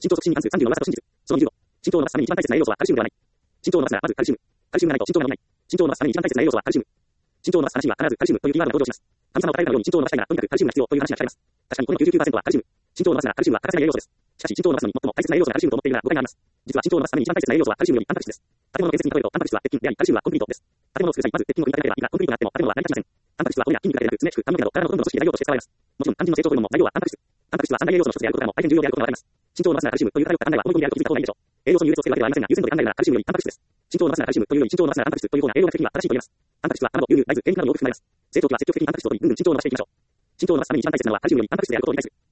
浸透促進に関する30の噂と真実。その20度。浸透を伸ばすために一番大切な栄養素はカルシウムではない。浸透を伸ばすならまずカルシウム。カルシウムがないと浸透が伸びない。浸透を伸ばすために一番大切な栄養素はカルシウム。浸透を伸ばす話には必ずカルシウムというキーワードが登場します。神様を答えるように浸透を伸ばしたいならとにかくカルシウムが必要という話が聞かれます。確かにこの 99% はカルシウム。浸透を伸ばすならカルシウムは欠かせない栄養素です。しかし浸透を伸ばすのに最も大切な栄養素がカルシウムと思っているなら誤解があります。実は浸透を伸ばすために一番大切な栄養素はカルシウムよりタンパク質です。建物の建設に例えるとタンパク質は鉄筋でありカルシウムはコンクリートです。建物を作る際まず鉄筋を組み立てればいくらコンクリートがあっても建物は成り立ちません。タンパク質は骨や筋肉だけでなく常識髪の毛など体のほとんどの組織で材料として使われます。もちろん肝心の成長ホルモンも材料はタンパク質。タンパク質は三大栄養素の一つであることからも大変重要であることがわかります。浸透を伸ばすならカルシウムという偏った考えは思い込みであると気づいた方がいいでしょう。栄養素に優劣をつけるわけではありませんが、優先度で考えるならカルシウムよりタンパク質です。浸透を伸ばすならカルシウムというより浸透を伸ばすならタンパク質という方が栄養学的には正しいと言えます。タンパク質は卵、牛乳、大豆、鶏肉などに多く含まれます。成長期は積極的にタンパク質を取り、ぐんぐん浸透を伸ばしていきましょう。浸透を伸ばすために一番大切なのはカルシウムよりタンパク質であることを理解する。